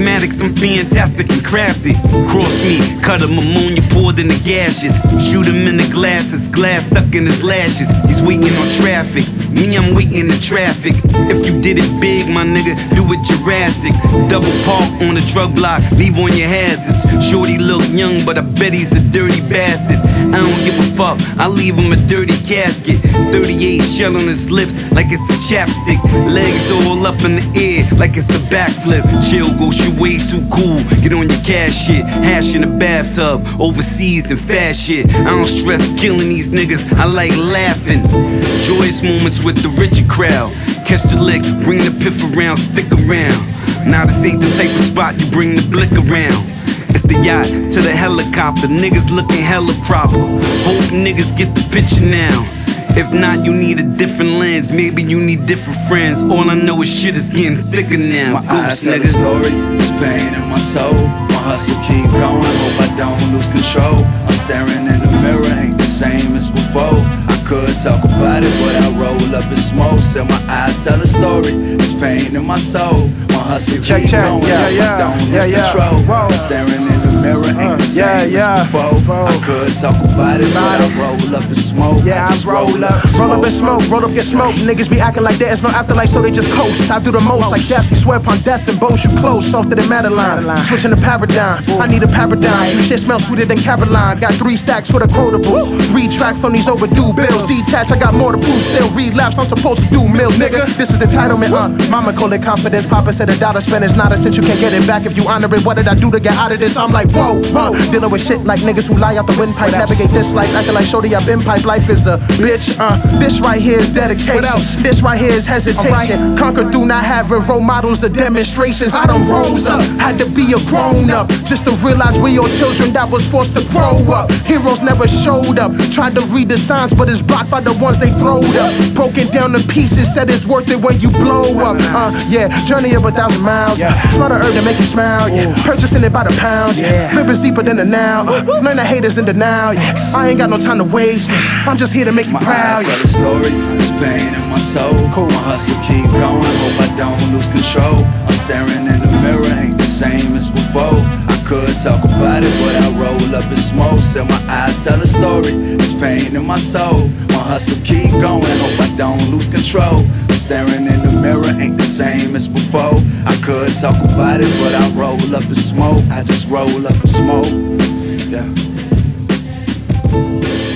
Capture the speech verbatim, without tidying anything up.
mathematics, I'm fantastic and crafty. Cross me, cut him ammonia poured in the gaseous. Shoot him in the glasses, glass stuck in his lashes. He's waiting on traffic, me I'm waiting in traffic. If you did it big, my nigga, do it Jurassic. Double park on the drug block, leave on your hazards. Shorty look young, but I bet he's a dirty bastard. I don't give a fuck, I leave him a dirty casket. thirty-eight shell on his lips like it's a chapstick. Legs all up in the air like it's a backflip. Chill, go, you way too cool. Get on your cash shit. Hash in the bathtub, overseas and fast shit. I don't stress killing these niggas, I like laughing. Joyous moments with the richer crowd. Catch the lick, bring the piff around, stick around. Now this ain't the type of spot you bring the blick around. It's the yacht to the helicopter, niggas looking hella proper. Hope niggas get the picture now. If not, you need a different lens. Maybe you need different friends. All I know is shit is getting thicker now. My eyes tell a story, it's pain in my soul. My hustle keep going, hope I don't lose control. I'm staring in the mirror, ain't the same as before. I could talk about it, but I roll up in smoke. Said my eyes tell a story, it's pain in my soul. My hustle check, keep check. going, Yeah, hope yeah. I don't Yeah, lose yeah. control. Whoa. I'm staring in the mirror, ain't the same yeah, yeah. as before. I could talk about it, but I roll up in smoke. Yeah, I just roll up, roll up and smoke, roll up, get smoke. Niggas be acting like there is no afterlife, so they just coast. I do the most like death, you swear upon death and boast you close, softer than Madeline. Switching the paradigm, I need a paradigm. You shit smell sweeter than Caroline. Got three stacks for the quotables. Retract from these overdue bills. Detach, I got more to prove. Still relapse, I'm supposed to do mills, nigga. This is entitlement, uh. Mama call it confidence. Papa said a dollar spent is not a cent. You can't get it back if you honor it. What did I do to get out of this? I'm like, whoa, uh. Dealing with shit like niggas who lie out the windpipe. Navigate this life, acting like shorty I've been pipe. Life is a bitch, uh. This right here is dedication. This right here is hesitation. Conquer through not having role models or demonstrations. I done rose up, had to be a grown up just to realize we all children that was forced to grow up. Heroes never showed up. Tried to read the signs, but it's blocked by the ones they throwed up. Broken down to pieces, said it's worth it when you blow up. Uh, yeah, journey of a thousand miles. Smarter herb to make you smile. Yeah, purchasing it by the pound. Yeah, rivers deeper than the now. Uh, learn the haters in denial. Yeah, I ain't got no time to waste. I'm just here to make you my proud. Eyes tell a story, it's pain in my soul. Cool. My hustle keep going, hope I don't lose control. I'm staring in the mirror, ain't the same as before. I could talk about it, but I roll up in smoke. Said my eyes tell a story, it's pain in my soul. My hustle keep going, hope I don't lose control. I'm staring in the mirror, ain't the same as before. I could talk about it, but I roll up in smoke. I just roll up in smoke. Yeah.